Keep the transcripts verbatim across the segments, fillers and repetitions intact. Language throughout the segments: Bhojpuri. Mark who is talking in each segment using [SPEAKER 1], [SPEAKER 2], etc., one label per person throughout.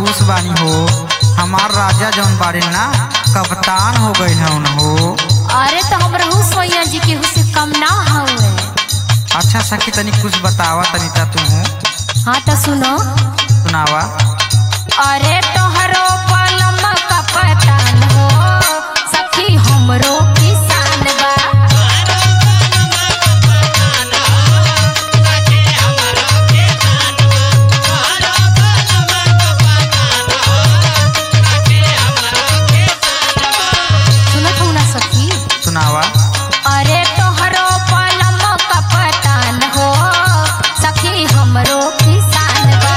[SPEAKER 1] खुश बानी हो। हमार राजा जौन बारे ना कप्तान हो गए हो।
[SPEAKER 2] अरे तो हम रहू सोया जी के से कम ना हुए।
[SPEAKER 1] अच्छा सखी तनी कुछ बतावा तनिता तू।
[SPEAKER 2] हाँ तो सुनो
[SPEAKER 1] सुनावा।
[SPEAKER 2] अरे तोहरो पलम कप्तान हो सखी हमरो किसान बा। सुनत हो ना सखी?
[SPEAKER 1] सुनावा।
[SPEAKER 2] अरे तोहरो पलम कप्तान हो सखी हमरो किसान बा।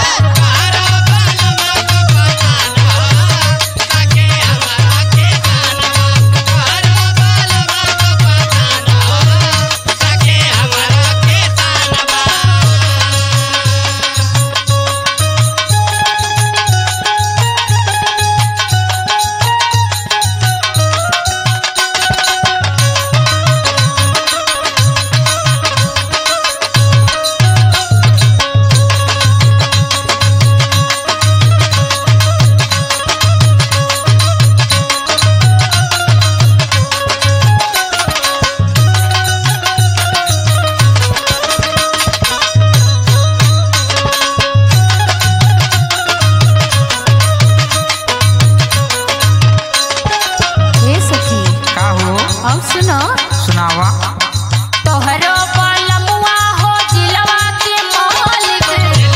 [SPEAKER 2] सुनो
[SPEAKER 1] सुनावा।
[SPEAKER 2] तोहरो पलमुआ हो जिलवा के मालिक।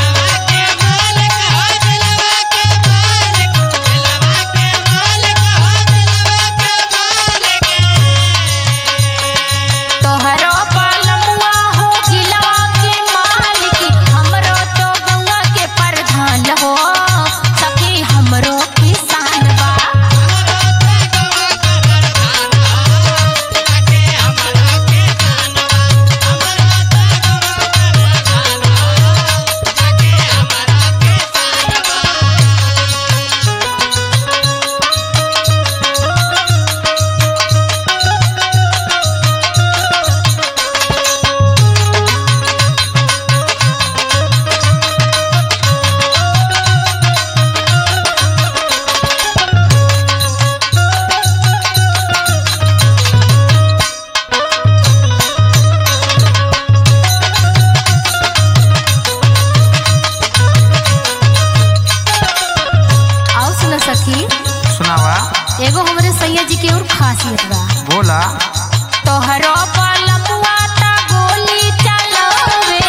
[SPEAKER 2] तोहरो पलमुआ हो जिलवा के मालिक। हमरो तो गंगा के प्रधान हो सखी हमरो किसान बा। सखी
[SPEAKER 1] सुनावा।
[SPEAKER 2] एगो हमरे सैया जी के और खासियत बा।
[SPEAKER 1] बोला।
[SPEAKER 2] तोहरो पलमुआ ता गोली चलावे।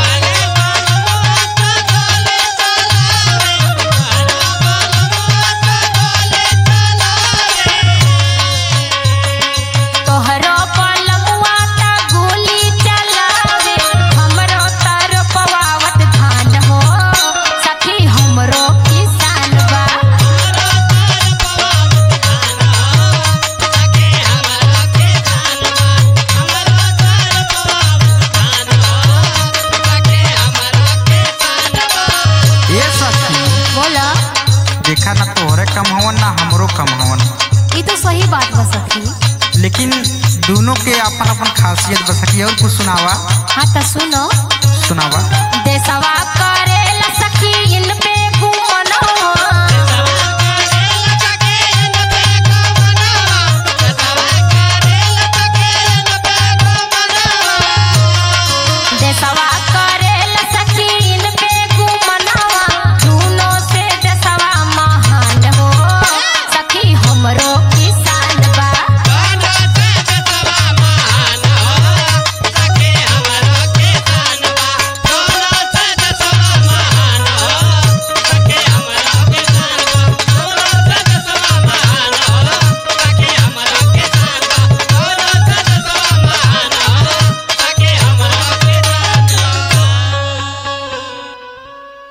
[SPEAKER 2] तोहरो पलमुआ ता गोली चलावे। हमरो तरफ पवावत धान हो सखी हमरो किसान बा।
[SPEAKER 1] देखा ना तोहरे कम हवन ना हमरो कम हवन।
[SPEAKER 2] ये तो सही बात बा सखी।
[SPEAKER 1] लेकिन दोनों के अपन अपन खासियत बा सखी। और कुछ सुनावा।
[SPEAKER 2] हाँ तो सुनो
[SPEAKER 1] सुनावा।